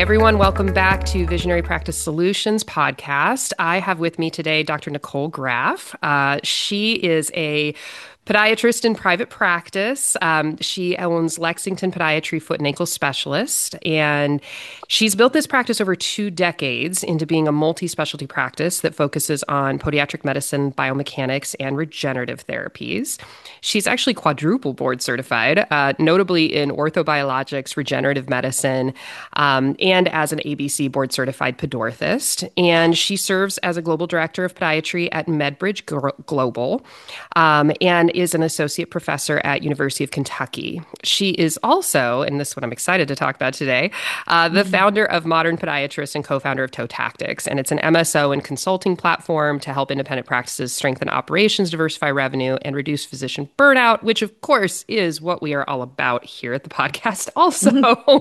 everyone. Welcome back to Visionary Practice Solutions podcast. I have with me today Dr. Nicole Graff. She is a podiatrist in private practice. She owns Lexington Podiatry Foot and Ankle Specialist, and she's built this practice over 2 decades into being a multi-specialty practice that focuses on podiatric medicine, biomechanics, and regenerative therapies. She's actually quadruple board certified, notably in orthobiologics, regenerative medicine, and as an ABC board certified podorthist. And she serves as a global director of podiatry at MedBridge Global, and is an associate professor at University of Kentucky. She is also, and this is what I'm excited to talk about today, the founder of Modern Podiatrist and co-founder of Toe Tactics. And it's an MSO and consulting platform to help independent practices strengthen operations, diversify revenue, and reduce physician burnout, which of course is what we are all about here at the podcast also.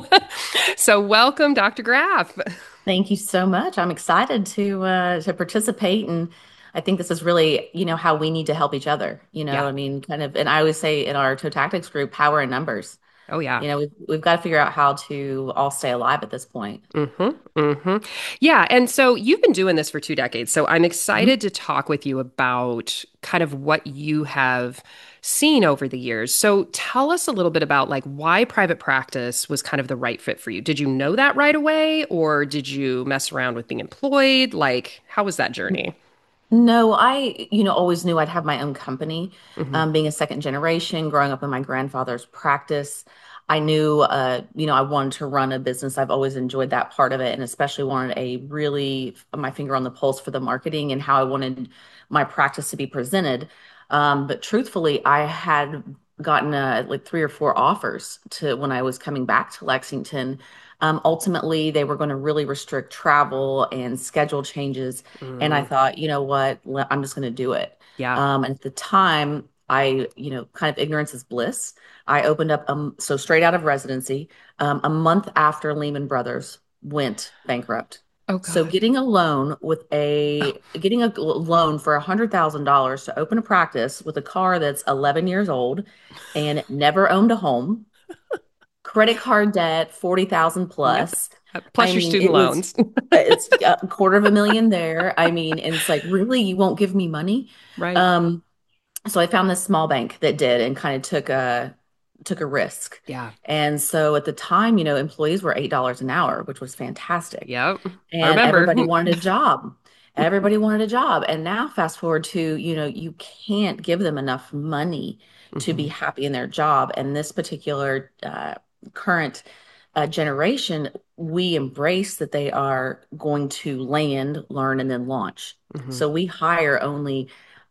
So welcome, Dr. Graff. Thank you so much. I'm excited to participate, and I think this is really, how we need to help each other. Yeah. I mean, kind of, and I always say in our Toe Tactics group, power in numbers. Oh, yeah. We've got to figure out how to all stay alive at this point. Yeah. And so you've been doing this for 2 decades. So I'm Mhm. excited to talk with you about kind of what you have seen over the years. So tell us a little bit about like why private practice was kind of the right fit for you. Did you know that right away, or did you mess around with being employed? Like, how was that journey? No, I, always knew I'd have my own company. Hmm. Being a second generation, growing up in my grandfather's practice, I knew, I wanted to run a business. I've always enjoyed that part of it, and especially wanted a really my finger on the pulse for the marketing and how I wanted my practice to be presented. But truthfully, I had gotten like three or four offers to when I was coming back to Lexington. Ultimately, they were going to really restrict travel and schedule changes. And I Mm, thought, you know what, I'm just going to do it. yeah. And at the time, I, kind of ignorance is bliss. I opened up, so straight out of residency, a month after Lehman Brothers went bankrupt. Oh, So God. getting a loan for $100,000 to open a practice with a car that's 11 years old and never owned a home, credit card debt, 40,000 Yep. plus. I Plus your mean, student loans. it's a quarter of a million there. I mean, and it's like, really, you won't give me money? Right. Um, so I found this small bank that did and kind of took a risk. Yeah. And so at the time, employees were $8 an hour, which was fantastic. Yep. I And remember. everybody wanted a job. Everybody wanted a job. And now fast forward to, you can't give them enough money to be Hmm. happy in their job. And this particular current generation, we embrace that they are going to land, learn, and then launch. Hmm. So we hire only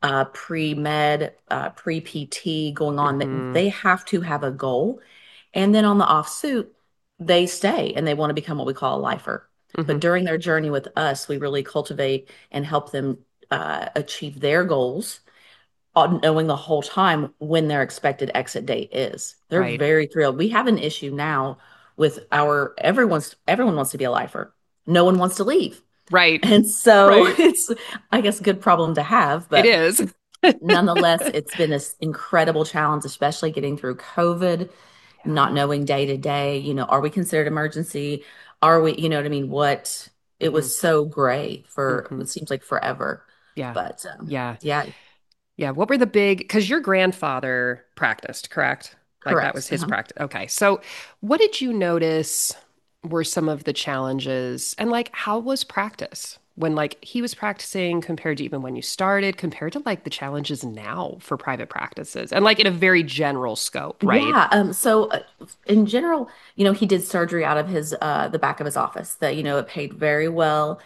pre-med, pre-PT going on. Hmm. They have to have a goal. And then on the offsuit, they stay and they want to become what we call a lifer. But Hmm. during their journey with us, we really cultivate and help them achieve their goals, knowing the whole time when their expected exit date is. They're Right. very thrilled. We have an issue now with our everyone wants to be a lifer. No one wants to leave. Right. And so Right. it's, I guess, a good problem to have, It but is. nonetheless, it's been this incredible challenge, especially getting through COVID, not knowing day to day, are we considered emergency? Are we, you know what I mean? It Hmm. was so gray for, Hmm. it seems like forever. Yeah. But Yeah. yeah, Yeah. What were the big, because your grandfather practiced, correct? Like that was correct. his practice. Okay. So what did you notice were some of the challenges and like how was practice when like he was practicing compared to even when you started, compared to like the challenges now for private practices and like in a very general scope, right? Yeah. So in general, he did surgery out of his the back of his office that, it paid very well.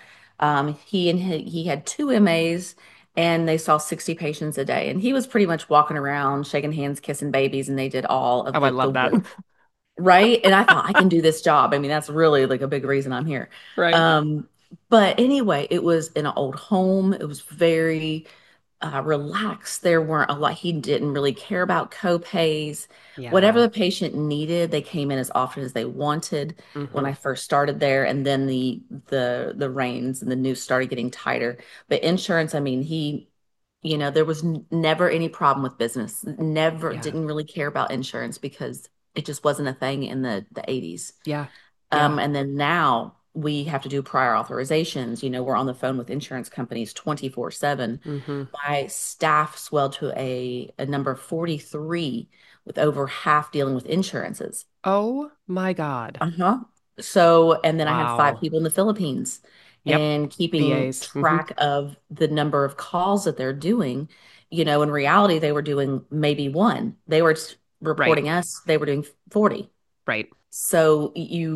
He had two MAs and they saw 60 patients a day. And he was pretty much walking around, shaking hands, kissing babies, and they did all of Oh, I the love that. work. Right. And I thought I can do this job. I mean, that's really like a big reason I'm here. Right. Um, but anyway, it was in an old home. It was very relaxed. There weren't a lot. He didn't really care about co-pays. Whatever Yeah. the patient needed, they came in as often as they wanted when Hmm. I first started there. And then the reins and the noose started getting tighter. But insurance, I mean, there was never any problem with business. Never Yeah. didn't really care about insurance because it just wasn't a thing in the 80s. Yeah. Yeah. And then now we have to do prior authorizations. We're on the phone with insurance companies 24/7. Hmm. My staff swelled to a number of 43 with over half dealing with insurances. Oh my God. Uh-huh. So, and then I had five Wow. people in the Philippines Yep. and keeping VAs. track of the number of calls that they're doing. In reality, they were doing maybe one. They were Right. reporting us, they were doing 40. Right. So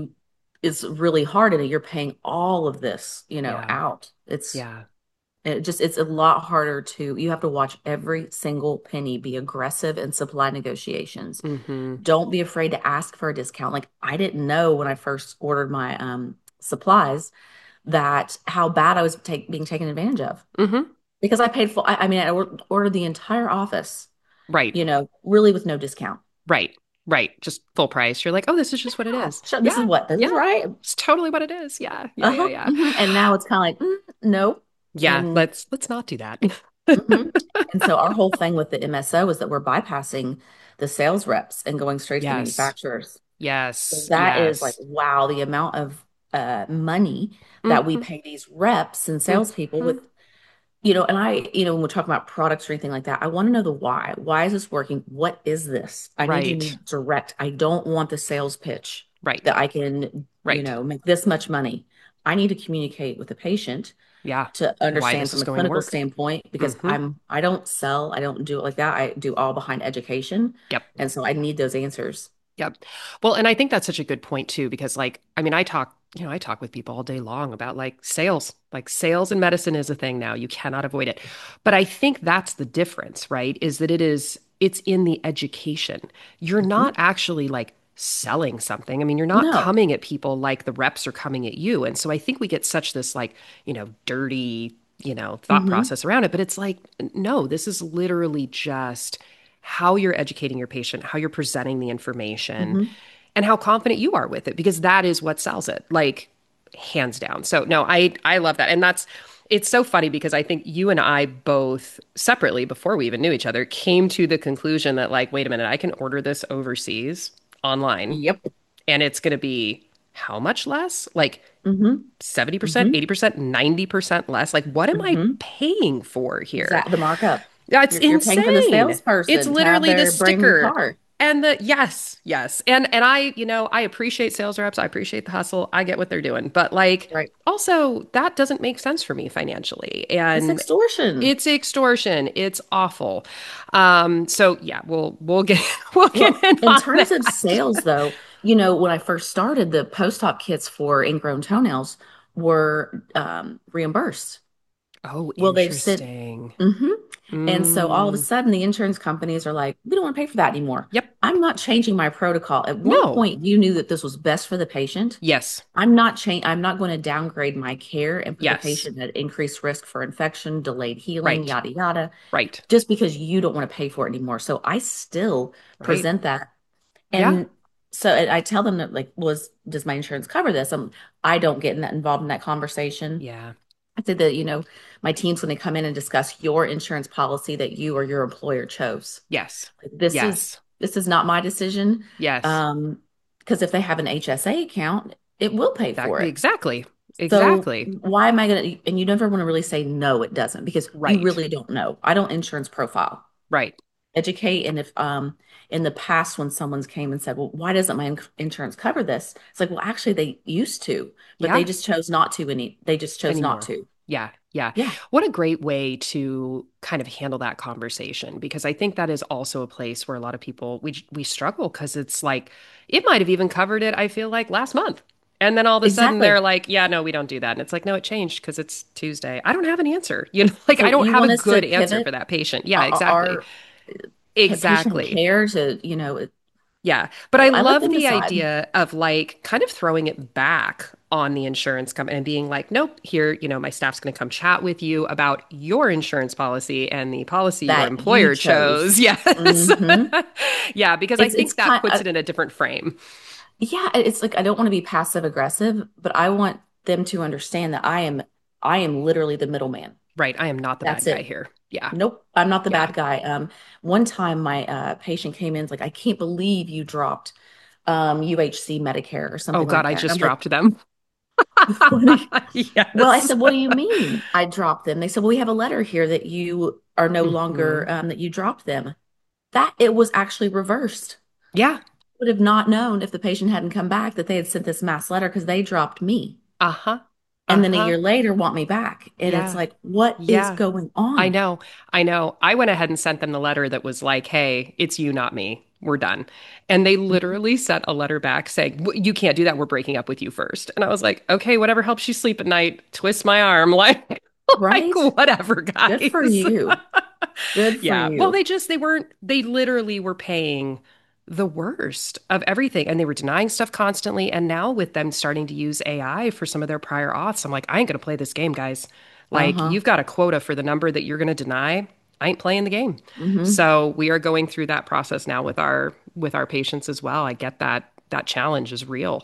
it's really hard and you're paying all of this, Yeah. out. Yeah. It's a lot harder you have to watch every single penny, be aggressive in supply negotiations. Hmm. Don't be afraid to ask for a discount. Like I didn't know when I first ordered my supplies that how bad I was being taken advantage of Hmm. because I paid full. I mean, I ordered the entire office, Right. really with no discount. Right. Right. Just full price. You're like, oh, this is just what it Yeah, is. sure, this is Yeah. what this is, Yeah. right? It's totally what it is. Yeah. Yeah. Yeah. Uh-huh. Yeah. And now it's kind of like, no. Yeah. And Let's not do that. mhm. And so our whole thing with the MSO is that we're bypassing the sales reps and going straight to the Yes. manufacturers. So Yes. that is like, Yes. wow, the amount of money that we Hmm. pay these reps and salespeople Hmm. with, and when we're talking about products or anything like that, I want to know the why. Why is this working? What is this? I need you to Right. be direct. I don't want the sales pitch Right. that I can, Right. make this much money. I need to communicate with the patient Yeah. to Why understand this from is a going to clinical work. standpoint because Hmm. I don't sell, I don't do it like that. I do all behind education. Yep. And so I need those answers. Yep. Well, and I think that's such a good point too, because like, I mean, I talk with people all day long about like sales. Like sales in medicine is a thing now. You cannot avoid it. But I think that's the difference, right? Is that it's in the education. You're Mhm. not actually like selling something. I mean, you're not No. coming at people like the reps are coming at you. And so I think we get such this like, dirty, thought Hmm. process around it. But it's like, no, this is literally just how you're educating your patient, how you're presenting the information, Hmm. and how confident you are with it, because that is what sells it, like hands down. So no, I love that. And it's so funny because I think you and I both separately, before we even knew each other, came to the conclusion that like, wait a minute, I can order this overseas online Yep. and it's going to be how much less? Like Hmm. 70%, Hmm. 80%, 90% less. Like, what am I Hmm. paying for here? Exact the markup. That's You're paying for the insane. It's salesperson to have literally the their brand new sticker. car. And the yes, yes. And I appreciate sales reps. I appreciate the hustle. I get what they're doing. But like Right. also that doesn't make sense for me financially. It's And extortion. it's extortion. It's awful. So yeah, we'll get we'll get Well, in in on terms of that. sales, though, when I first started, the post-op kits for ingrown toenails were reimbursed. Oh, Well, they've said, interesting. hmm. And so all of a Mm, sudden, the insurance companies are like, we don't want to pay for that anymore. yep. I'm not changing my protocol. At one No. point, you knew that this was best for the patient. Yes. I'm not going to downgrade my care and put the Yes. patient at increased risk for infection, delayed healing, Right. yada yada, Right. just because you don't want to pay for it anymore. So I still Right. present that. Yeah. And so I tell them that like, does my insurance cover this? I don't get involved in that conversation. Yeah. I said that, my teams, when they come in and discuss your insurance policy that you or your employer chose, Yes. this is Yes. this is not my decision. Yes. Because if they have an HSA account, it will pay for it. Exactly. So Exactly. why am I gonna, and you never want to really say no, it doesn't, because you Right. really don't know. I don't insurance profile. Right. Educate. And if in the past when someone's came and said, well, why doesn't my insurance cover this? It's like, well, actually they used to, but they Yeah. just chose not to. They just chose not Anymore. to. Yeah. Yeah. Yeah, What a great way to kind of handle that conversation, because I think that is also a place where a lot of people we struggle because it's like it might have even covered it, I feel like last month. And then all of a sudden they're exactly. like, yeah, no, we don't do that. And it's like, no, it changed because it's Tuesday. I don't have an answer. Like I So don't you have a want us to good answer for pivot that patient. Yeah, exactly. our patient Exactly. care to, Yeah. But I I let love them the decide. idea of like kind of throwing it back on the insurance company and being like, nope, here, my staff's going to come chat with you about your insurance policy and the policy your That you employer chose. chose. Yes. Hmm. Yeah, because I It's think that kind puts it in a different frame. yeah, it's like I don't want to be passive aggressive, but I want them to understand that I am literally the middleman. Right. I am not the bad That's guy it. here. Yeah. Nope, I'm not the Yeah. bad guy. One time my patient came in, like, I can't believe you dropped UHC Medicare or Oh something God, like I that. And just I'm like, dropped them. what do you, well, I Yes. said, what do you mean I dropped them? They said, well, we have a letter here that you are no longer, Hmm. that you dropped them. That it was actually reversed. Yeah. Would have not known if the patient hadn't come back that they had sent this mass letter because they dropped me. Uh-huh. And then a Uh-huh. year later want me back. And it's Yeah. like, what is Yeah. going I on? know. I know. I went ahead and sent them the letter that was like, hey, it's you, not me. We're done. And they Mhm. literally sent a letter back saying, You can't do that. We're breaking up with you first." And I was like, okay, whatever helps you sleep at night, twist my arm. Like Right? whatever, Good for guys. you. Good for Yeah. Well, you. they weren't, they literally were paying the worst of everything and they were denying stuff constantly. And now with them starting to use AI for some of their prior auths, I'm like, I ain't gonna play this game, guys. Like, Uh-huh. you've got a quota for the number that you're gonna deny. I ain't playing the game. Hmm. So we are going through that process now with our patients as well. I get that challenge is real.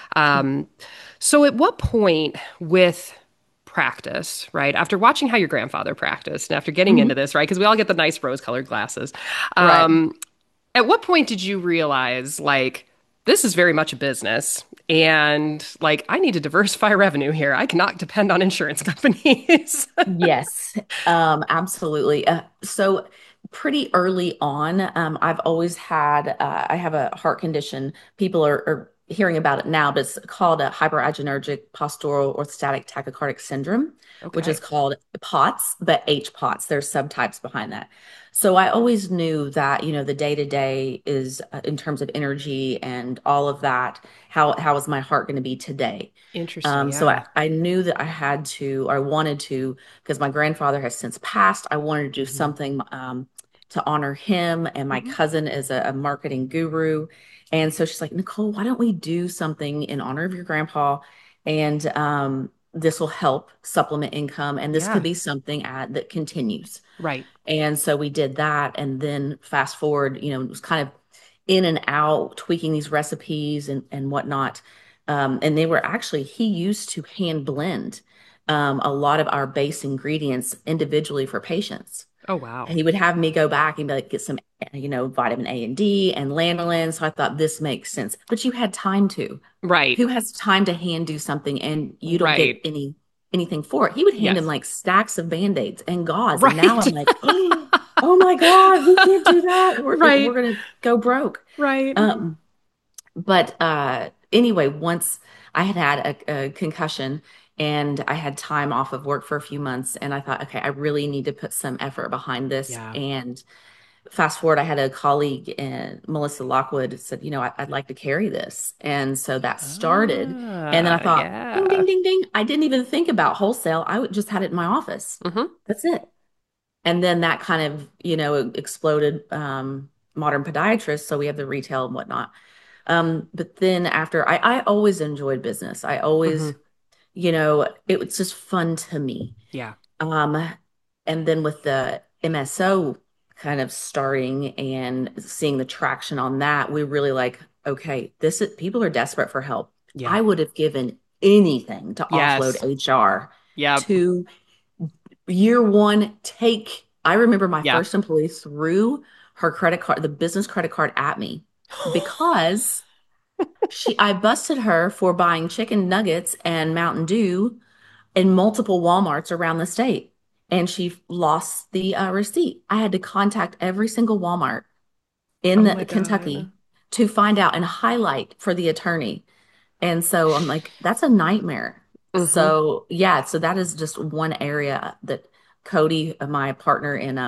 Um, so at what point with practice, right? After watching how your grandfather practiced and after getting into Hmm. this, right? Because we all get the nice rose-colored glasses. Right. Um, at what point did you realize, like, this is very much a business and, like, I need to diversify revenue here. I cannot depend on insurance companies. Yes, absolutely. So pretty early on, I've always had, I have a heart condition. People are hearing about it now, but it's called a hyperadrenergic postural orthostatic tachycardic syndrome, which is Okay. called POTS, but HPOTS. There's subtypes behind that. So I always knew that, the day to day is in terms of energy and all of that. How is my heart going to be today? Interesting. So Yeah. I knew that I had to, or I wanted to, because my grandfather has since passed. I wanted to do Hmm. something to honor him. And my Hmm. cousin is a marketing guru. And so she's like, Nicole, why don't we do something in honor of your grandpa? And this will help supplement income. And this could Yeah. be something that continues. Right. And so we did that. And then fast forward, it was kind of in and out, tweaking these recipes and whatnot. And they were actually, he used to hand blend a lot of our base ingredients individually for patients. Oh, wow. He would have me go back and be like, get some, vitamin A and D and lanolin. So I thought this makes sense. But you had time to. Right. Who has time to hand do something and you don't get Right. anything for it? He would hand him Yes. like stacks of band-aids and gauze. And now Right. I'm like, oh my God, we can't do that. We're Right. gonna go broke. Right. Um, but anyway, once I had had a concussion and I had time off of work for a few months, and I thought, okay, I really need to put some effort behind this. Yeah. And fast forward, I had a colleague, Melissa Lockwood, said, I'd like to carry this. And so that started. And then I thought, ding, Yeah. ding, ding, ding. I didn't even think about wholesale. Just had it in my office. Hmm. That's it. And then that kind of, exploded modern podiatrists. So we have the retail and whatnot. But then after, I always enjoyed business. I always, Hmm. it was just fun to me. Yeah. Um, and then with the MSO kind of starting and seeing the traction on that, we really like, okay, people are desperate for help. Yeah. I would have given anything to offload Yes. HR Yep. to year one take. I remember my Yeah. first employee threw her credit card, the business credit card at me because I busted her for buying chicken nuggets and Mountain Dew in multiple Walmarts around the state. And she lost the receipt. I had to contact every single Walmart in Oh the my God. Kentucky to find out and highlight for the attorney. And so I'm like, that's a nightmare. Hmm. So yeah, so that is just one area that Cody, my partner in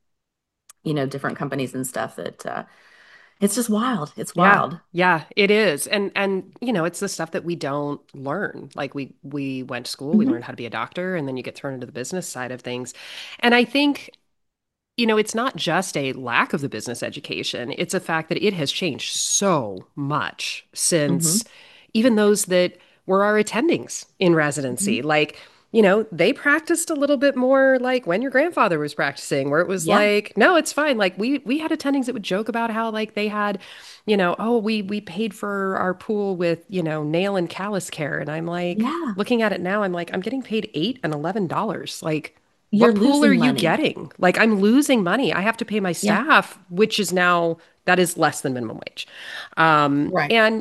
different companies and stuff that it's just wild. It's Yeah. wild. Yeah, it is. And it's the stuff that we don't learn. Like we went to school, we Hmm. learned how to be a doctor, and then you get thrown into the business side of things. And I think it's not just a lack of the business education, it's a fact that it has changed so much Hmm. since even those that were our attendings in Hmm. residency. Like, they practiced a little bit more like when your grandfather was practicing, where it was Yeah. like, no, it's fine. Like we had attendings that would joke about how like they had, oh, we paid for our pool with, nail and callus care. And I'm like, Yeah. looking at it now, I'm like, I'm getting paid $8 and $11. Like, You're what pool are losing you money. getting? Like I'm losing money. I have to pay my Yeah. staff, which is now that is less than minimum wage. Right. And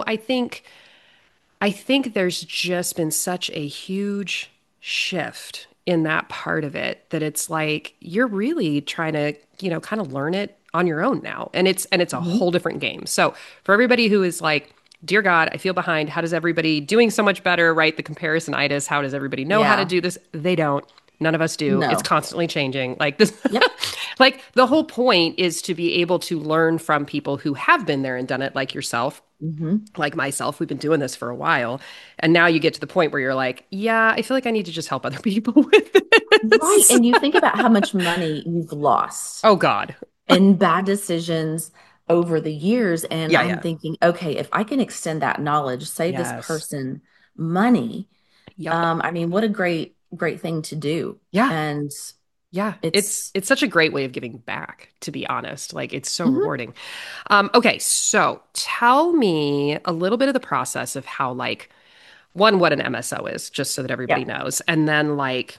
I think there's just been such a huge shift in that part of it that it's like you're really trying to, kind of learn it on your own now. And it's a Hmm. whole different game. So for everybody who is like, dear God, I feel behind. How does everybody doing so much better, right? The comparisonitis. How does everybody know how to Yeah. do this? They don't. None of us do. It's No. constantly changing. Like this, Yep. like the whole point is to be able to learn from people who have been there and done it, like yourself, Hmm. like myself. We've been doing this for a while. And now you get to the point where you're like, yeah, I feel like I need to just help other people with Right. this. And you think about how much money you've lost Oh God. in bad decisions over the years. And Yeah, I'm yeah. thinking, okay, if I can extend that knowledge, save this Yes. person money, Yep. I mean, what a great thing to do. Yeah. And Yeah. It's it's, it's such a great way of giving back, to be honest. Like it's so mhm, rewarding. Okay, so tell me a little bit of the process of how like one, what an MSO is, just so that everybody yeah, knows. And then like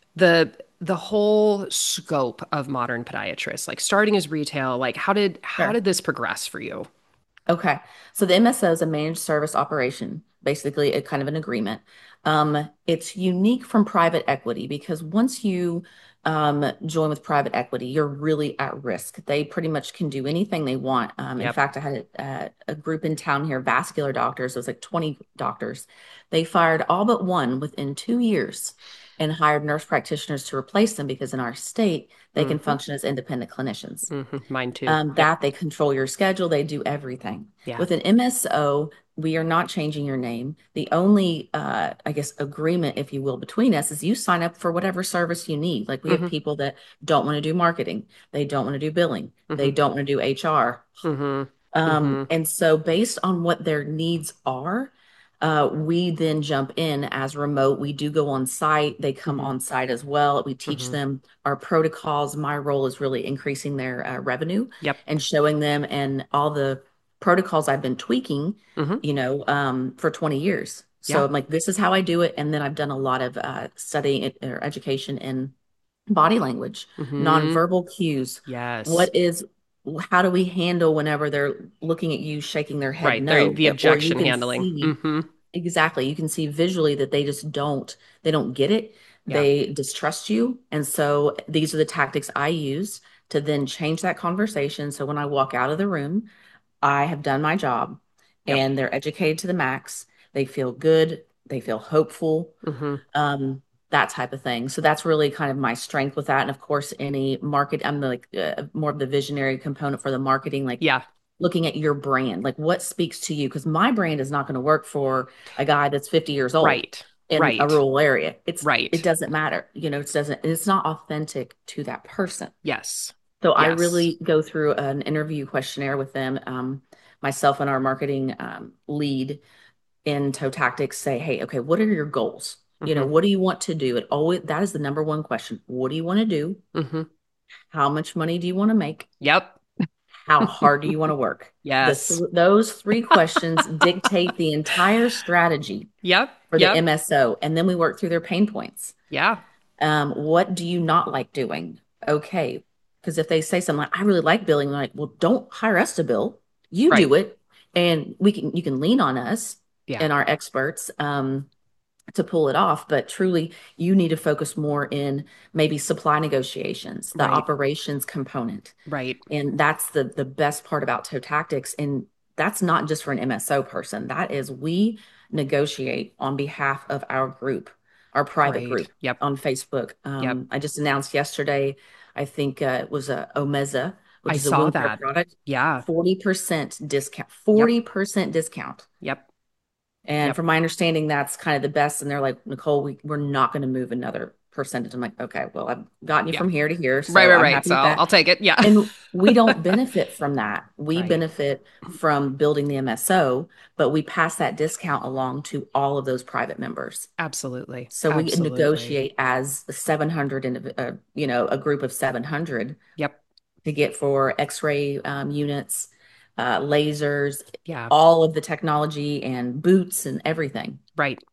the whole scope of modern podiatrists, like starting as retail, like how sure. did this progress for you? Okay. So the MSO is a managed service operation, basically a kind of an agreement. It's unique from private equity because once you join with private equity, you're really at risk. They pretty much can do anything they want. In Yep. fact, I had a group in town here, vascular doctors. It was like 20 doctors. They fired all but one within 2 years and hired nurse practitioners to replace them because in our state, they can Hmm. function as independent clinicians. Mine too. Yep. That they control your schedule, they do everything. Yeah. With an MSO, we are not changing your name. The only, I guess, agreement, if you will, between us is you sign up for whatever service you need. Like we have Hmm. people that don't want to do marketing, they don't want to do billing, they Hmm. don't want to do HR. Hmm. Hmm. And so, based on what their needs are, we then jump in as remote. We do go on site. They come Hmm. on site as well. We teach Hmm. them our protocols. My role is really increasing their revenue Yep. and showing them and all the protocols I've been tweaking, Hmm. for 20 years. So Yeah. I'm like, this is how I do it. And then I've done a lot of studying or education in body language, Hmm. nonverbal cues. Yes. What is, how do we handle whenever they're looking at you, shaking their head Right. There, no? the Or you objection can handling. see exactly, you can see visually that they don't get it. Yeah. They distrust you. And so these are the tactics I use to then change that conversation. So when I walk out of the room, I have done my job Yep. and they're educated to the max. They feel good. They feel hopeful, Hmm. that type of thing. So that's really kind of my strength with that. And of course, any market, I'm like more of the visionary component for the marketing, like Yeah. looking at your brand, like what speaks to you. Because my brand is not going to work for a guy that's 50 years old Right. in a Right. rural area. It Right. doesn't matter. It's not authentic to that person. Yes. So I Yes. really go through an interview questionnaire with them. Myself and our marketing lead in Toe Tactics say, hey, okay, what are your goals? Hmm. What do you want to do? It always that is the number one question. What do you want to do? Hmm. How much money do you want to make? Yep. How hard do you want to work? Yes. Those three questions dictate the entire strategy Yep. for the Yep. MSO, and then we work through their pain points. Yeah. What do you not like doing? Okay, because if they say something like, "I really like billing," they're like, "Well, don't hire us to bill. You Right. do it, and you can lean on us Yeah. and our experts." To pull it off, but truly you need to focus more in maybe supply negotiations, the Right. operations component. Right. And that's the best part about Toe Tactics. And that's not just for an MSO person. That is we negotiate on behalf of our group, our private Great. group Yep. on Facebook. Yep. I just announced yesterday, I think it was a Omeza, which I is a saw wound care that. product, Yeah. 40% discount, Yep. 40% discount. Yep. And Yep. from my understanding, that's kind of the best. And they're like, Nicole, we're not going to move another percentage. I'm like, okay, well, I've gotten you Yeah. from here to here, Right. so Right. I'm Right. happy So with I'll that. take it. Yeah. And we don't benefit from that. We Right. benefit from building the MSO, but we pass that discount along to all of those private members. Absolutely. So we Absolutely. negotiate as 700 and a group of 700 Yep. to get for X-ray units, lasers, Yeah. all of the technology and boots and everything. Right.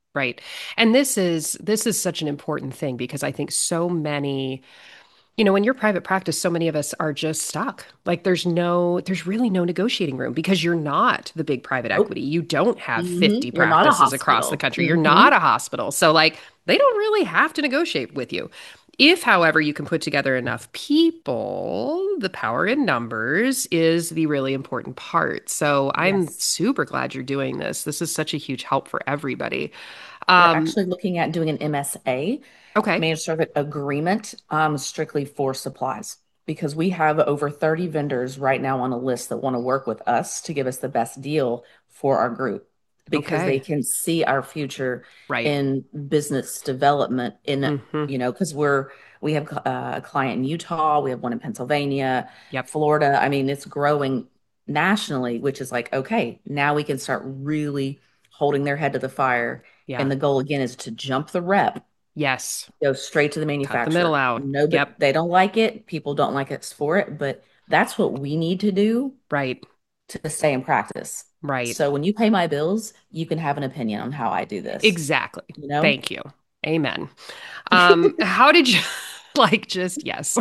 Right. And this is such an important thing because I think so many, when you're private practice, so many of us are just stuck. Like there's really no negotiating room because you're not the big private Nope. equity. You don't have Hmm. 50 You're not a practices across the hospital. country. You're Hmm. not a hospital. So like they don't really have to negotiate with you. If, however, you can put together enough people, the power in numbers is the really important part. So I'm Yes. super glad you're doing this. This is such a huge help for everybody. We're Um, actually looking at doing an MSA, okay. managed service agreement, strictly for supplies, because we have over 30 vendors right now on a list that want to work with us to give us the best deal for our group because they Okay. can see our future Right. in business development in, Hmm. because we have a client in Utah, we have one in Pennsylvania, Yep. Florida. I mean, it's growing nationally, which is like, okay, now we can start really holding their head to the fire. Yeah. And the goal again is to jump the rep, Yes. go straight to the Cut the middle manufacturer. out. No, but Yep. they don't like it. People don't like us for it, but that's what we need to do Right. to stay in practice. Right. So when you pay my bills, you can have an opinion on how I do this, Exactly. you know? Thank you. Amen. How did you like just yes.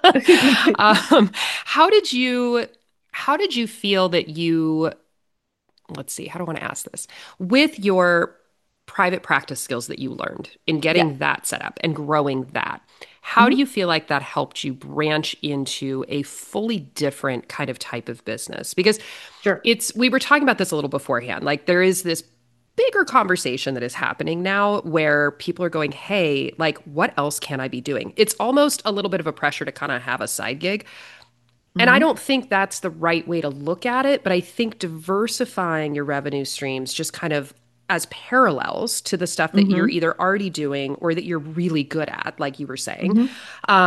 How did you feel that you let's see, how do I want to ask this? With your private practice skills that you learned in Yeah. getting that set up and growing that, how do Mhm. you feel like that helped you branch into a fully different kind of type of business? Because Sure. we were talking about this a little beforehand. Like there is this bigger conversation that is happening now where people are going, hey, like what else can I be doing? It's almost a little bit of a pressure to kind of have a side gig. And I Hmm. don't think that's the right way to look at it, but I think diversifying your revenue streams just kind of as parallels to the stuff that you're Hmm. either already doing or that you're really good at, like you were saying. Hmm.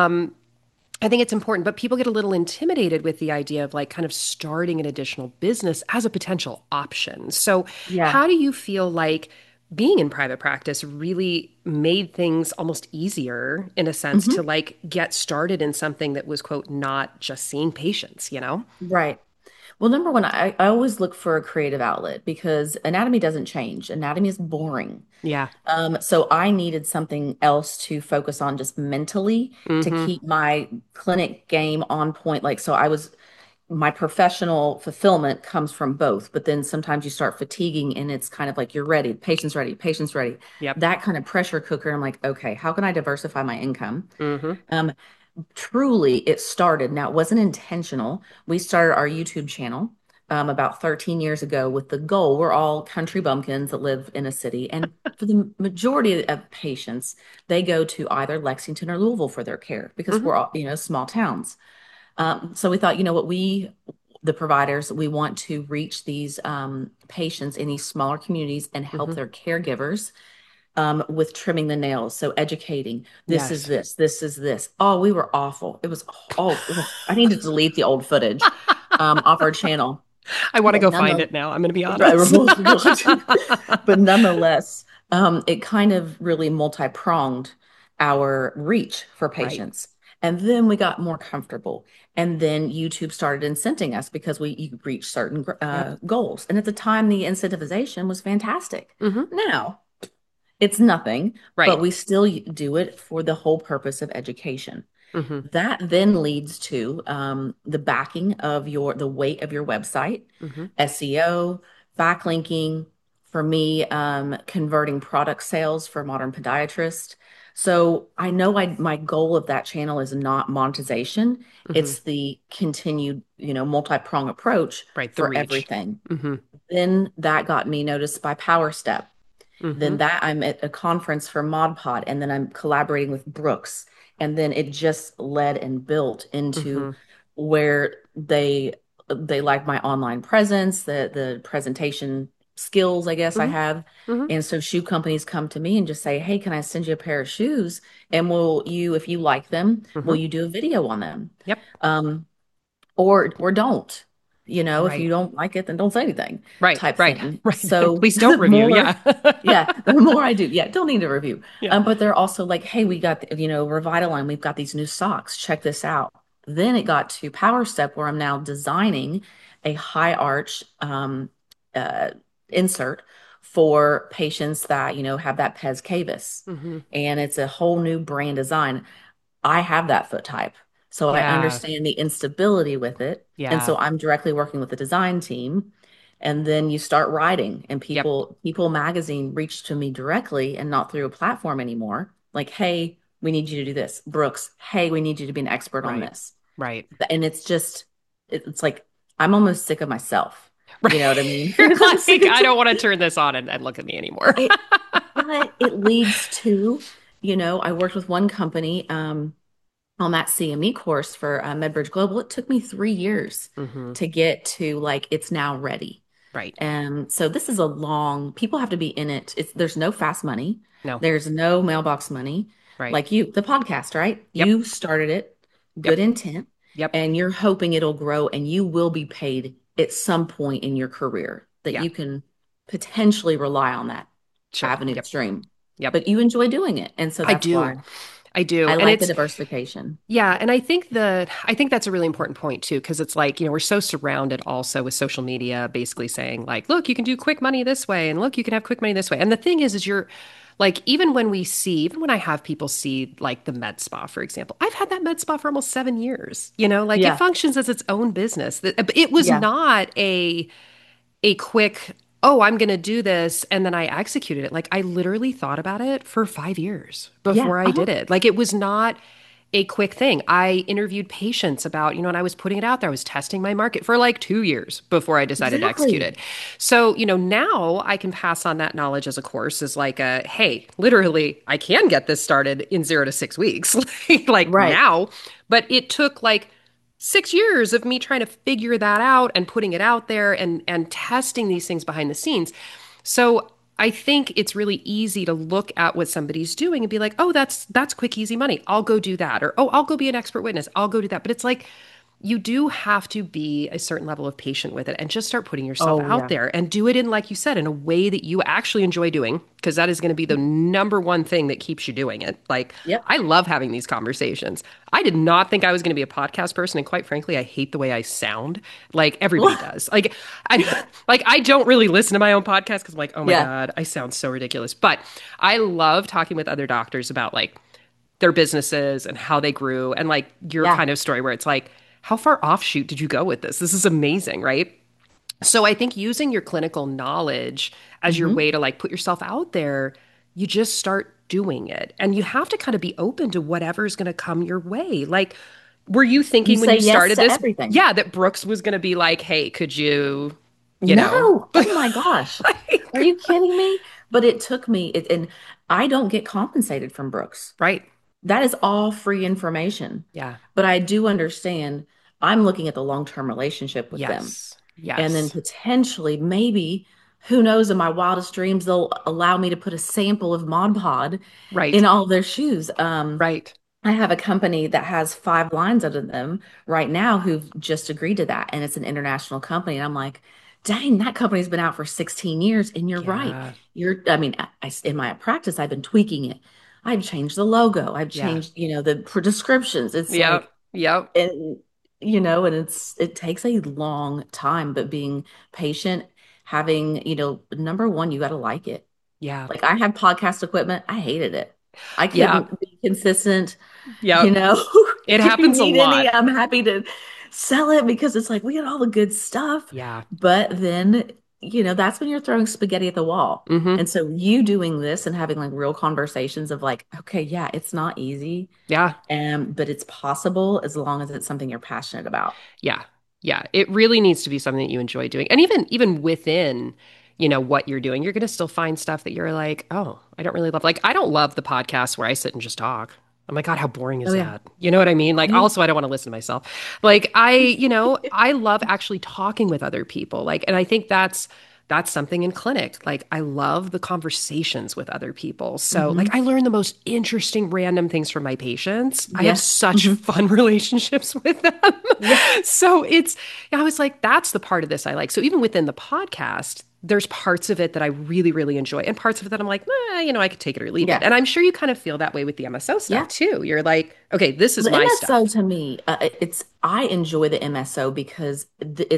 I think it's important, but people get a little intimidated with the idea of like kind of starting an additional business as a potential option. So, Yeah. how do you feel like being in private practice really made things almost easier in a sense to Hmm. like get started in something that was, quote, not just seeing patients, you know? Right. Well, number one, I always look for a creative outlet because anatomy doesn't change. Anatomy is boring. Yeah. So I needed something else to focus on just mentally to Mm-hmm. keep my clinic game on point. Like, so my professional fulfillment comes from both, but then sometimes you start fatiguing and it's kind of like you're ready, patient's ready, patient's ready. Yep. That kind of pressure cooker. I'm like, okay, how can I diversify my income? Mm-hmm. Um, Truly, it started. Now, it wasn't intentional. We started our YouTube channel about 13 years ago with the goal. We're all country bumpkins that live in a city. And for the majority of patients, they go to either Lexington or Louisville for their care because Mm-hmm. we're all, small towns. So we thought, you know what, the providers, we want to reach these patients in these smaller communities and help Mm-hmm. their caregivers with trimming the nails. So educating, this is Yes. this, this is this. Oh, we were awful. It was, oh, ugh. I need to delete the old footage off our channel. I want to But go find it now. I'm going to be right, honest. but nonetheless, it kind of really multi-pronged our reach for Right. patients. And then we got more comfortable. And then YouTube started incenting us because you reach certain Yep. goals. And at the time, the incentivization was fantastic. Mm-hmm. Now, it's nothing, but Right. we still do it for the whole purpose of education. Mm-hmm. That then leads to the backing of the weight of your website, Mm-hmm. SEO, backlinking, for me, converting product sales for modern podiatrists. So I know my goal of that channel is not monetization. Mm-hmm. It's the continued, multi-prong approach Right. The for reach. everything. Mm-hmm. Then that got me noticed by PowerStep. Mm-hmm. Then that I'm at a conference for Mod Pod, and then I'm collaborating with Brooks. And then it just led and built into Mm-hmm. where they like my online presence, the presentation skills, I guess I Mm-hmm. have. Mm-hmm. And so shoe companies come to me and just say, "Hey, can I send you a pair of shoes? And if you like them, will Mm-hmm. you do a video on them?" Yep. Um, or don't. If Right. you don't like it, then don't say anything Right. type Right. thing. Right. So Please don't the review. more, Yeah. yeah, the more I do, yeah, don't need a review. Yeah. But they're also like, hey, we got, Revitalign, we've got these new socks. Check this out. Then it got to Power Step where I'm now designing a high arch uh, insert for patients that, have that pes cavus, Hmm. and it's a whole new brand design. I have that foot type. So I Yeah. understand the instability with it. And Yeah. so I'm directly working with the design team. And then you start writing, and Yep. People Magazine reached to me directly and not through a platform anymore. Like, hey, we need you to do this. Brooks, hey, we need you to be an expert on Right. this. Right. And it's just, it's like I'm almost sick of myself. Right. You know what I mean? You're I'm sick like, of I don't want to turn this on and look at me anymore. it, but it leads to, I worked with one company. On that CME course for MedBridge Global, it took me 3 years Hmm. to get to like it's now ready. Right. And so this is a long, people have to be in it. There's no fast money. No. There's no mailbox money. Right. Like the podcast, right? Yep. You started it, good Yep. intent, Yep. and you're hoping it'll grow and you will be paid at some point in your career that Yeah. you can potentially rely on that Sure. avenue Yep. stream. Yep. But you enjoy doing it. And so I that's do. why I do. I And like the it's diversification. yeah, and I think that's a really important point too, because it's like, we're so surrounded also with social media basically saying like, look, you can do quick money this way and look, you can have quick money this way. And the thing is you're like, even when I have people see like the med spa, for example, I've had that med spa for almost 7 years, like it Yeah. functions as its own business. It was Yeah. not a quick, oh, I'm going to do this. And then I executed it. Like I literally thought about it for 5 years Yeah. before I Uh-huh. did it. Like it was not a quick thing. I interviewed patients about, and I was putting it out there. I was testing my market for like 2 years before I decided to execute Exactly. it. So, now I can pass on that knowledge as a course as like hey, literally, I can get this started in 0 to 6 weeks, like Right. now. But it took like 6 years of me trying to figure that out and putting it out there and testing these things behind the scenes. So I think it's really easy to look at what somebody's doing and be like, "Oh, that's quick easy money. I'll go do that." Or, "Oh, I'll go be an expert witness. I'll go do that." But it's like you do have to be a certain level of patient with it and just start putting yourself Oh, out yeah. there and do it in, like you said, in a way that you actually enjoy doing, because that is going to be the number one thing that keeps you doing it. Like, Yep. I love having these conversations. I did not think I was going to be a podcast person, and quite frankly, I hate the way I sound. Like everybody does. I don't really listen to my own podcast because I'm like, oh my Yeah. God, I sound so ridiculous. But I love talking with other doctors about like their businesses and how they grew and like your Yeah. kind of story where it's like, how far offshoot did you go with this? This is amazing, right? So I think using your clinical knowledge as your Hmm. way to like put yourself out there, you just start doing it. And you have to kind of be open to whatever's going to come your way. Like, were you You thinking when say you yes started to this, everything. yeah, that Brooks was going to be like, hey, could you, you know, No. Oh my gosh. Are like, you kidding me? But it took me, and I don't get compensated from Brooks. right? That is all free information. Yeah. But I do understand I'm looking at the long-term relationship with them. Yes. And then Yes. potentially, maybe, who knows, in my wildest dreams, they'll allow me to put a sample of Mod Pod in Right. all their shoes. Right. I have a company that has 5 lines under them right now who've just agreed to that. And it's an international company. And I'm like, dang, that company's been out for 16 years. And you're right. Yeah. I mean, in my practice, I've been tweaking it. I've changed the logo. I've Yeah. changed, the descriptions. It's Yep. like, Yep. and, and it takes a long time, but being patient, having, number one, you got to like it. Yeah. Like I have podcast equipment. I hated it. I Yeah. couldn't be consistent, you Yep. know. It If you happens a need any, lot. I'm happy to sell it because it's like we got all the good stuff. Yeah. But then, that's when you're throwing spaghetti at the wall. Mm-hmm. And so you doing this and having like real conversations of like, okay, yeah, it's not easy, Yeah. but it's possible as long as it's something you're passionate about. Yeah. Yeah. It really needs to be something that you enjoy doing. And even within, what you're doing, you're going to still find stuff that you're like, "Oh, I don't really love." Like I don't love the podcast where I sit and just talk. I'm like, God, how boring is Oh yeah. that? You know what I mean? Like Right? also I don't want to listen to myself. Like I love actually talking with other people. Like and I think that's something in clinic. Like I love the conversations with other people. So like Hmm. I learn the most interesting random things from my patients. I have Yes. such Hmm. fun relationships with them. Yeah. So I was like, that's the part of this I like. So even within the podcast, there's parts of it that I really, really enjoy, and parts of it that I'm like, I could take it or leave it. Yeah. And I'm sure you kind of feel that way with the MSO stuff Yeah. too. You're like, okay, this is The my MSO stuff. to me, I enjoy the MSO because it's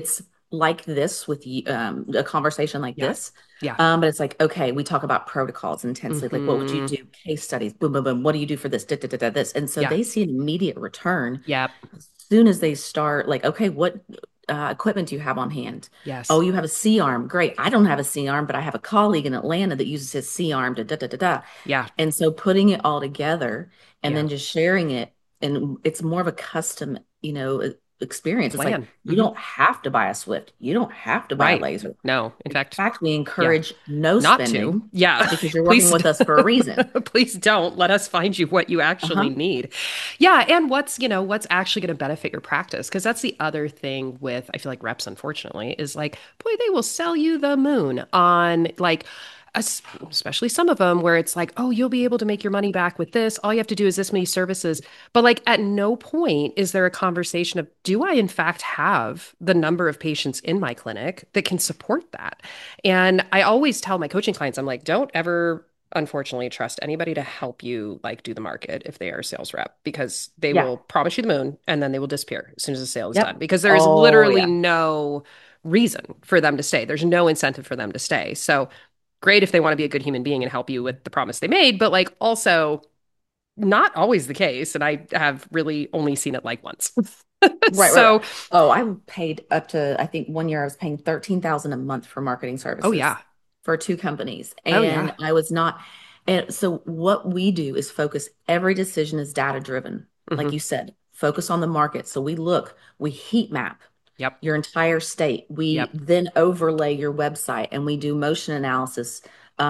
like this with you, a conversation like Yeah. this. Yeah. But it's like, okay, we talk about protocols intensely. Like, what would you Hmm. do? Case studies, boom, boom, boom. What do you do for this? Da, da, da, da, this. And so Yeah. they see an immediate return Yep. as soon as they start, like, okay, what equipment do you have on hand? Yes. Oh, you have a C arm. Great. I don't have a C arm, but I have a colleague in Atlanta that uses his C arm. Da, da, da, da, da. Yeah. And so putting it all together and Yeah. then just sharing it, and it's more of a custom, experience. It's like Plan. you Hmm. don't have to buy a Swift. You don't have to buy a Right. laser. No. In In fact, fact, we yeah. encourage no Not to. spending Yeah. because you're working Please, with us for a reason. please don't let us find you what you actually Uh-huh. need. Yeah. And what's actually going to benefit your practice. Because that's the other thing with, I feel like reps, unfortunately, is like, boy, they will sell you the moon on like, especially some of them where it's like, oh, you'll be able to make your money back with this. All you have to do is this many services. But like at no point is there a conversation of, do I in fact have the number of patients in my clinic that can support that? And I always tell my coaching clients, I'm like, don't ever unfortunately trust anybody to help you like do the market if they are a sales rep because they Yeah. will promise you the moon and then they will disappear as soon as the sale is done Yep. because there is Oh, literally yeah. no reason for them to stay. There's no incentive for them to stay. So great if they want to be a good human being and help you with the promise they made, but like also not always the case. And I have really only seen it like once. Right, right, right. So, Oh, I paid up to, I think one year I was paying 13,000 a month for marketing oh services yeah. for two companies. Oh yeah. And I was not, and so what we do is focus, every decision is data driven. Like you Hmm. said, focus on the market. So we heat map Yep. your entire state. We Yep. then overlay your website and we do motion analysis,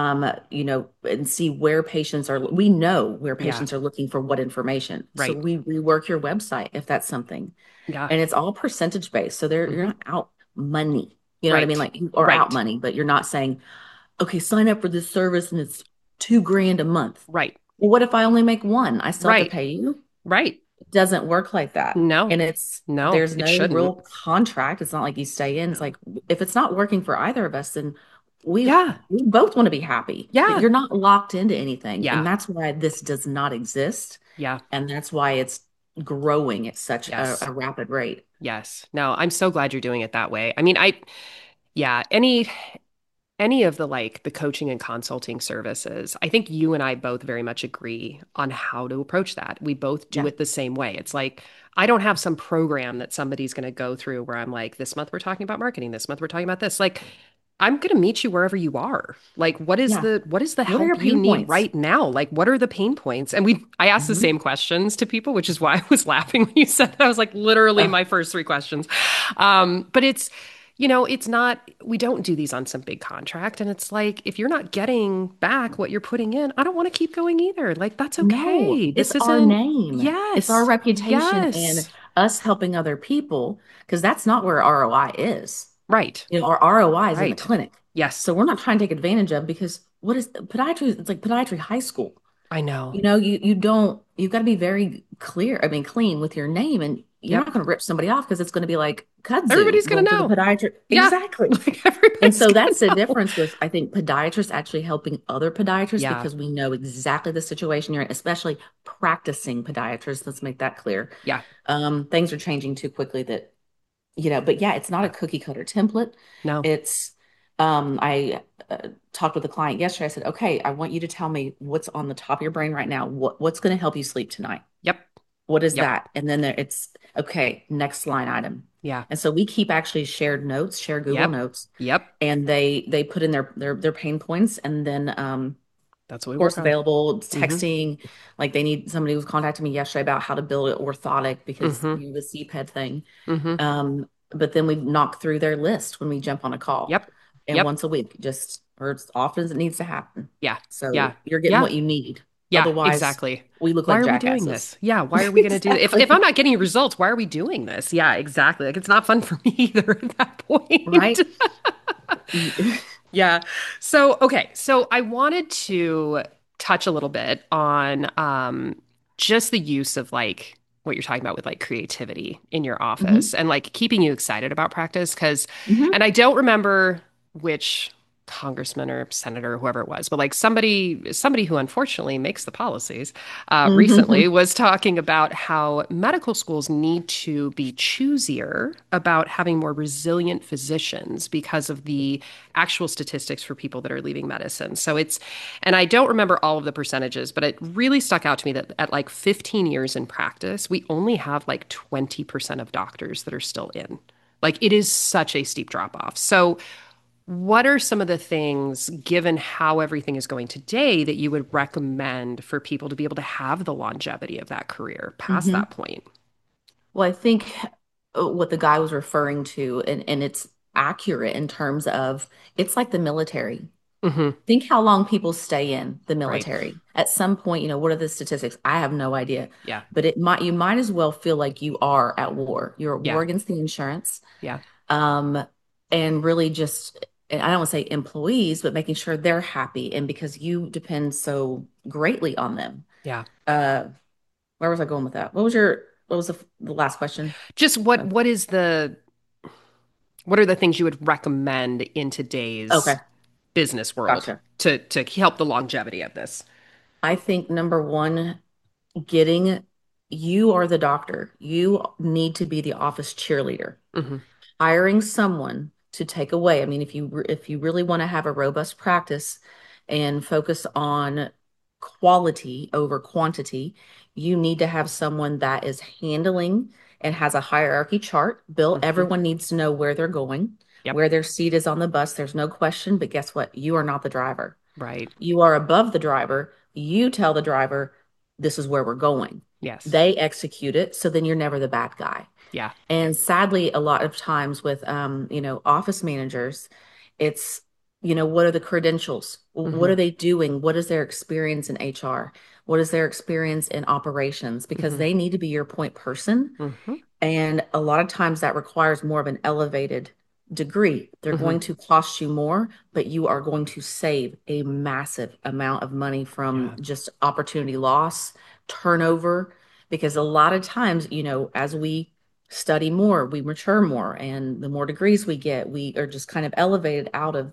and see where patients are. We know where Yeah. patients are looking for what information. So Right. we rework your website if that's something. Yeah. And it's all percentage based. So you're Hmm. not out money. You know what I mean? Right. Like you are out Right. money, but you're not saying, okay, sign up for this service and it's 2 grand a month. Right. Well, what if I only make one? I still have to Right. pay you? Right. It doesn't work like that. No. And No, there's it no shouldn't. real contract. It's not like you stay in. It's No. like if it's not working for either of us, then we Yeah. we both want to be happy. Yeah. You're not locked into anything. And Yeah. that's why this does not exist. Yeah. And that's why it's growing at such Yes. a rapid rate. Yes. No, I'm so glad you're doing it that way. I mean, yeah, any of the like the coaching and consulting services, I think you and I both very much agree on how to approach that. We both do Yeah. it the same way. It's like I don't have some program that somebody's going to go through where I'm like, this month we're talking about marketing, this month we're talking about this. Like, I'm going to meet you wherever you are. Like, Yeah. what is the What are your help you pain need points? right now? Like, what are the pain points? And I asked the Mhm. same questions to people, which is why I was laughing when you said that. I was like, literally Uh, my first three questions. But it's not, we don't do these on some big contract. And it's like, if you're not getting back what you're putting in, I don't want to keep going either. Like, that's no, okay. it's This our isn't, name. It's our yes, reputation and yes, us helping other people because that's not where ROI is. right, Our ROI is in the right. clinic. Yes, So we're not trying to take advantage of because what is podiatry? It's like podiatry high school. I know. You don't, you've got to be very clear, I mean, clean with your name, and you're not Yep. going to rip somebody off because it's going to be like kudzu Everybody's going going to to the know. podiatrist. Yeah. Exactly. Like And everybody's so going to that's the know. difference with, I think, podiatrists actually helping other podiatrists Yeah. because we know exactly the situation you're in, especially practicing podiatrists. Let's make that clear. Yeah. Things are changing too quickly that, but yeah, it's not a Yeah. cookie cutter template. No. It's, I talked with a client yesterday. I said, okay, I want you to tell me what's on the top of your brain right now. What's going to help you sleep tonight? Yep. What is Yep. that? And then it's okay, next line item. Yeah. And so we keep actually shared notes, share Google Yep. Notes, Yep. and they put in their pain points, and then That's what we of course work on. available Mm-hmm. texting. Like they need somebody was contacting me yesterday about how to build an orthotic because Mm-hmm. the CPED thing. Mm-hmm. But then we knock through their list when we jump on a call, Yep. and Yep. once a week, just or as often as it needs to happen. Yeah. So Yeah. you're getting Yeah. what you need. Yeah. Otherwise, Exactly. we look Why like are we doing jackasses. this? Yeah. Why are we going to do that? If I'm Exactly. not getting results, why are we doing this? Yeah. Exactly. Like it's not fun for me either at that point. Right? Yeah. So, okay. So I wanted to touch a little bit on just the use of like what you're talking about with like creativity in your office Hmm. and like keeping you excited about practice. Because, Hmm. and I don't remember which congressman or senator, whoever it was, but like somebody who unfortunately makes the policies recently Hmm. was talking about how medical schools need to be choosier about having more resilient physicians because of the actual statistics for people that are leaving medicine. So and I don't remember all of the percentages, but it really stuck out to me that at like 15 years in practice, we only have like 20% of doctors that are still in. Like it is such a steep drop off. So what are some of the things, given how everything is going today, that you would recommend for people to be able to have the longevity of that career past Hmm. that point? Well, I think what the guy was referring to, and it's accurate in terms of it's like the military. Hmm. Think how long people stay in the Right. military. At some point, what are the statistics? I have no idea. Yeah. But you might as well feel like you are at war. You're at Yeah. war against the insurance. Yeah. Um, and really just, and I don't want to say employees, but making sure they're happy and because you depend so greatly on them. Yeah. Uh, where was I going with that? What was the last question? Just what are the things you would recommend in today's Okay, business world gotcha. to help the longevity of this? I think number one, getting you are the doctor. You need to be the office cheerleader. Hmm. Hiring someone to take away. I mean, if you really want to have a robust practice and focus on quality over quantity, you need to have someone that is handling and has a hierarchy chart built. Hmm. Everyone needs to know where they're going, Yep. where their seat is on the bus. There's no question, but guess what? You are not the driver. Right. You are above the driver. You tell the driver, this is where we're going. Yes. They execute it, so then you're never the bad guy. Yeah. And sadly, a lot of times with office managers, it's, what are the credentials? What Hmm. are they doing? What is their experience in HR? What is their experience in operations? Because Hmm. they need to be your point person. Hmm. And a lot of times that requires more of an elevated degree. They're going Hmm. to cost you more, but you are going to save a massive amount of money from Yeah. just opportunity loss, turnover, because a lot of times, as we study more, we mature more, and the more degrees we get, we are just kind of elevated out of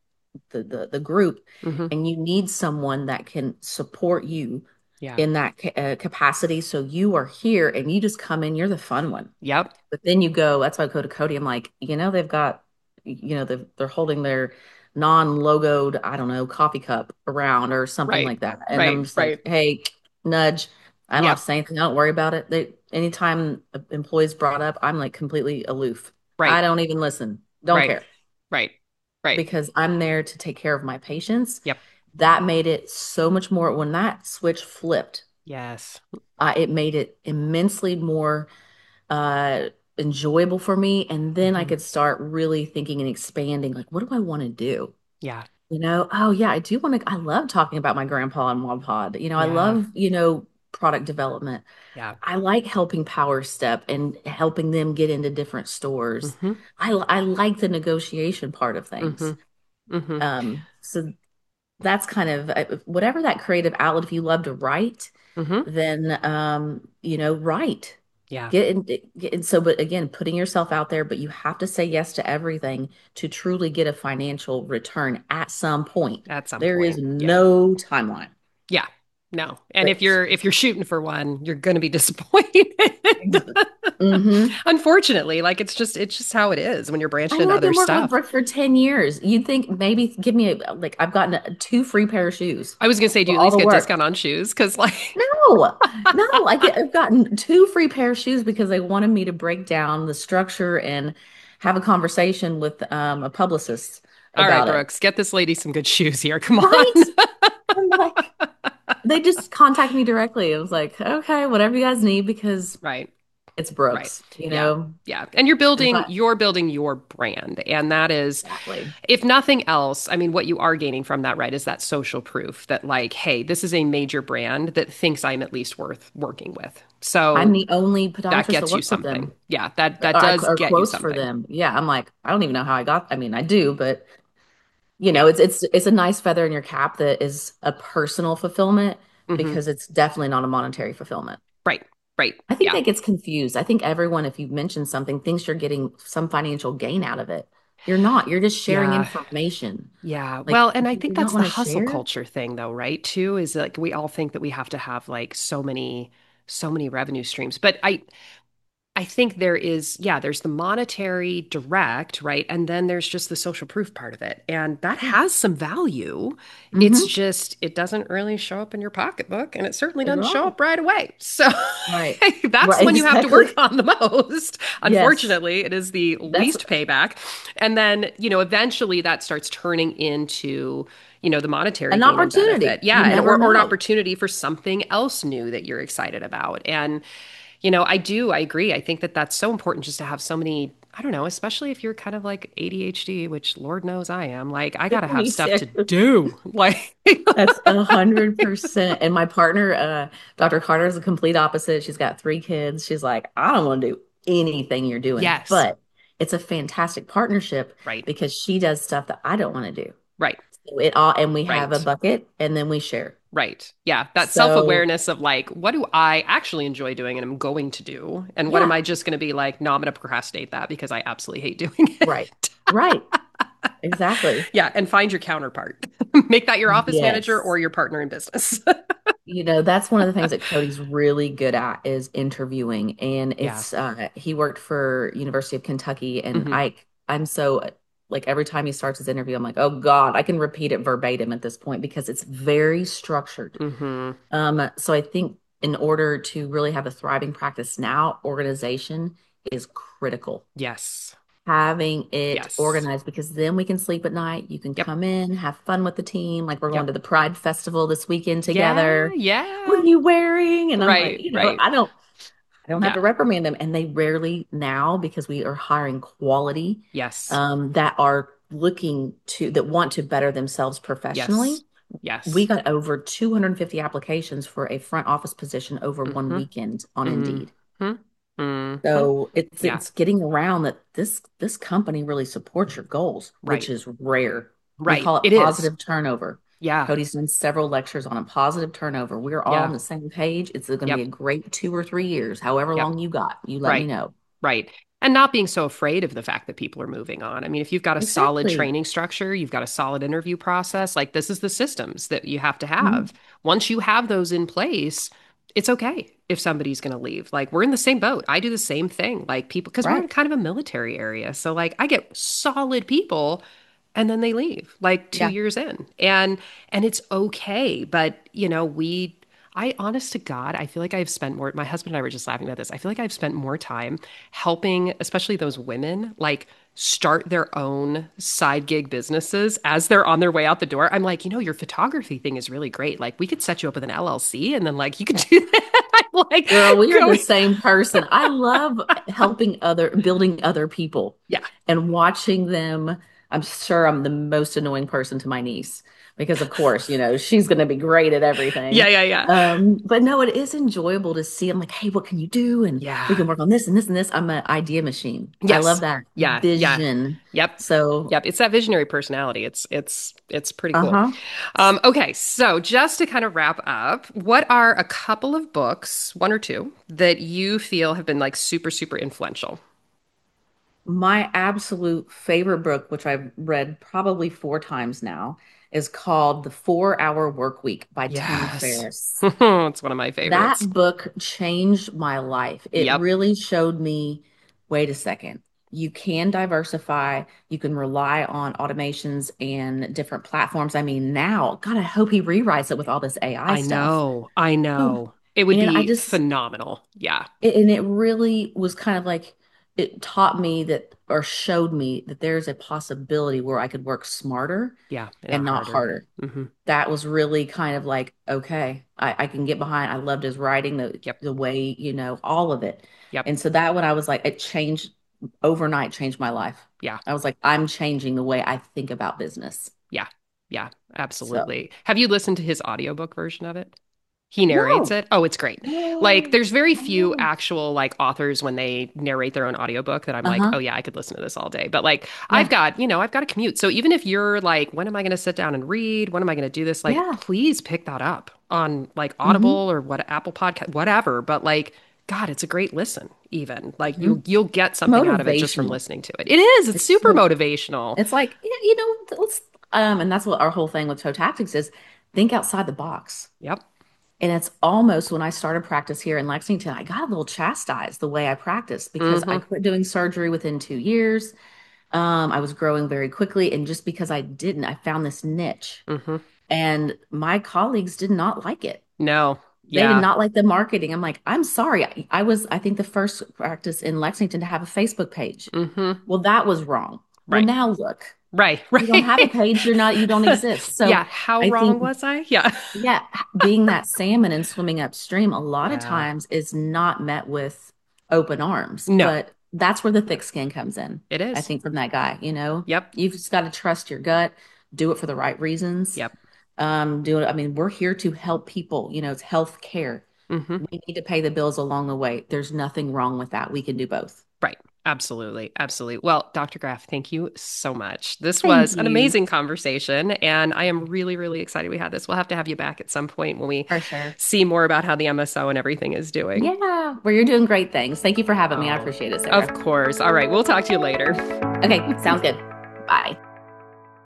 the group, Hmm. and you need someone that can support you Yeah. in that capacity. So you are here and you just come in, you're the fun one. Yep. But then you go, that's why I go to Cody. I'm like, they've got, they're holding their non-logoed, I don't know, coffee cup around or something Right. like that. And I'm Right. just like, Right. hey, nudge. I don't have to Yep. say anything. I don't worry about it. Anytime employees brought up, I'm like completely aloof. I Right. don't even listen. Don't Right. care Right. Right. because I'm there to take care of my patients. Yep. That made it so much more when that switch flipped. Yes. It made it immensely more uh enjoyable for me, and then I Hmm. could start really thinking and expanding, like, what do I want to do? Yeah. Oh yeah, I love talking about my grandpa and Mod Pod. I Yeah. love, product development. Yeah. I like helping Power Step and helping them get into different stores. Hmm. I like the negotiation part of things. Hmm. Hmm. So that's kind of whatever that creative outlet. If you love to write, Hmm. then write. Yeah. Get in. So, but again, putting yourself out there, but you have to say yes to everything to truly get a financial return at some point. At some There is point. Yeah. no timeline. Yeah. No. And But if you're shooting for one, you're going to be disappointed. mm-hmm. Unfortunately, like it's just how it is when you're I branching mean, into I've other been working with stuff. Brooke for 10 years. You'd think maybe give me like I've gotten two free pair of shoes I was going to say, do for you at all least the get work. discount on shoes? Because like, No, no, I've gotten two free pair of shoes because they wanted me to break down the structure and have a conversation with a publicist all right, about it. Brooks, get this lady some good shoes here. Come on. Right? I'm like, they just contacted me directly. It was like, okay, whatever you guys need because Right. it's Right. Brooks, Yeah. Yeah. And And if I you're building your brand. And that is, exactly. if nothing else, I mean, what you are gaining from that, right, is that social proof that, like, hey, this is a major brand that thinks I'm at least worth working with. I'm So the only that podiatrist that gets you works with something. them. Yeah, that does Or get you quotes for something. them. Yeah, I'm like, I don't even know how I got. I mean, I do, but Yeah. it's a nice feather in your cap that is a personal fulfillment Hmm. because it's definitely not a monetary fulfillment. Right. Right. I think Yeah. that gets confused. I think everyone, if you mention something, thinks you're getting some financial gain out of it. You're not. You're just sharing Yeah. information. Yeah. Like, Well, and I do think you not that's the want to hustle share? culture thing though, right? Too, is like we all think that we have to have like so many revenue streams. But I think there is, yeah, there's the monetary direct, right? And then there's just the social proof part of it. And that Yeah. has some value. It's Mm-hmm. just, it doesn't really show up in your pocketbook and it certainly doesn't show Right. up right away. So Right. that's Right. when you have to work Exactly. on the most. Yes. Unfortunately, it is the That's least payback. And then, eventually that starts turning into, the monetary an gain and benefit. opportunity. You Yeah. And, never or an know. opportunity for something else new that you're excited about. And, I agree. I think that that's so important just to have so many, I don't know, especially if you're kind of like ADHD, which Lord knows I am. Like, I got to have Me stuff too. to do. Like, That's 100%. And my partner, Dr. Carter, is the complete opposite. She's got 3 kids. She's like, I don't want to do anything you're doing, yes, but it's a fantastic partnership right, because she does stuff that I don't want to do. right, So it all, and we have a right, bucket and then we share. right. Yeah. That So self-awareness of like, what do I actually enjoy doing and I'm going to do? And what am yeah, I just going to be like, no, I'm going to procrastinate that because I absolutely hate doing right, it. right, exactly. Yeah. And find your counterpart. Make that your office manager or Yes. your partner in business. That's one of the things that Cody's really good at is interviewing. And Yeah. he worked for University of Kentucky, and Hmm. I'm so like every time he starts his interview, I'm like, oh God, I can repeat it verbatim at this point because it's very structured. Hmm. So I think in order to really have a thriving practice now, organization is critical. Yes. Having it Yes. organized because then we can sleep at night. You can Yep. come in, have fun with the team. Like we're going Yep. to the Pride Festival this weekend Yeah. together. What Yeah. are you wearing? And I'm like, Right. Right. I don't have Yeah. to reprimand them. And they rarely now, because we are hiring quality, Yes. that are that want to better themselves Yes. professionally. We Yes. got over 250 applications for a front office position over one Mm-hmm. weekend on Indeed. Mm-hmm. Mm-hmm. So Yeah. it's getting around that this company really supports your goals, which Right. is rare. We Right. call it It is. positive turnover. Yeah. Cody's done several lectures on a positive turnover. We're all on Yeah. the same page. It's going to be a Yep. great 2 or 3 years, however Yep. long you got. You let me Right. know. Right. And not being so afraid of the fact that people are moving on. I mean, if you've got a solid Exactly. training structure, you've got a solid interview process, like this is the systems that you have to have. Mhm. Once you have those in place, it's okay if somebody's going to leave. Like we're in the same boat. I do the same thing. Like people, because we're in Right. kind of a military area. So like I get solid people and then they leave like two Yeah. years in. And it's okay. But I honest to God, I feel like I've spent more, my husband and I were just laughing about this. I feel like I've spent more time helping, especially those women, like start their own side gig businesses as they're on their way out the door. I'm like, your photography thing is really great. Like we could set you up with an LLC and then like you could do that. I'm like Girl, we are the going, same person. I love building other people yeah. and watching them. I'm sure I'm the most annoying person to my niece because, of course, she's going to be great at Yeah, everything. yeah, yeah. But no, it is enjoyable to see. I'm like, hey, what can you do? And we Yeah. can work on this and this and this. I'm an idea machine. I love Yes. that Yeah, yeah. vision. Yep. So, Yep. It's that visionary personality. It's pretty cool. uh-huh. Okay, so just to kind of wrap up, what are a couple of books, one or two, that you feel have been like super, super influential? My absolute favorite book, which I've read probably 4 times now, is called The 4 Hour Work Week by Tim Yes. Ferriss. It's one of my That favorites. book changed my life. It Yep. really showed me, wait a second, you can diversify, you can rely on automations and different platforms. I mean, now, God, I hope he rewrites it with all this AI I stuff. know. I Ooh. know. It would And I be just phenomenal. Yeah. and it really was kind of like it taught me that or showed me that there's a possibility where I could work smarter Yeah. and Not not harder. harder. Hmm. That was really kind of like, okay, I can get behind. I loved his writing, Yep. the way, all of it. Yep. And so that when I was like, it changed overnight, changed my life. Yeah. I was like, I'm changing the way I think about business. Yeah. Yeah. So Absolutely. Have you listened to his audiobook version of it? He narrates no, it. Oh, it's great. Like no, there's very few no. actual like authors when they narrate their own audiobook that I'm like, Uh-huh. "Oh yeah, I could listen to this all day." But like Yeah. I've got a commute. So even if you're like, "When am I going to sit down and read? When am I going to do this?" Like Yeah. please pick that up on like Audible Hmm. or what Apple Podcast, whatever. But like God, it's a great listen. even. Like Mhm. you'll get something out of it just from Motivational. listening to it. It is. It's It's super so, motivational. it's like, yeah, let's, and that's what our whole thing with toe tactics is, think outside the box. Yep. And it's almost when I started practice here in Lexington, I got a little chastised the way I practiced because I Hmm. quit doing surgery within 2 years. I was growing very quickly. And just because I didn't, I found this niche. Hmm. And my colleagues did not like it. No. They did Yeah. not like the marketing. I'm like, I'm sorry. I was, I think, the first practice in Lexington to have a Facebook page. Hmm. Well, that was wrong. Well, Right. now look, Right. you don't have a Right. page. You don't exist. So Yeah. How I wrong think, was I? Yeah. yeah, being that salmon and swimming upstream a lot of Yeah. times is not met with open arms, No, but that's where the thick skin comes in. it I is. think from that guy, Yep. you've just got to trust your gut, do it for the right reasons. Yep. Do it. I mean, we're here to help people, it's health care. Hmm. We need to pay the bills along the way. There's nothing wrong with that. We can do both. Right. Absolutely. Absolutely. Well, Dr. Graff, thank you so much. This Thank was an you. amazing conversation, and I am really, really excited we had this. We'll have to have you back at some point when we For sure. see more about how the MSO and everything is doing. Yeah, well, you're doing great things. Thank you for having me. I Oh, appreciate it, of Sarah. course. All right. We'll talk to you later. Okay, sounds good. Bye.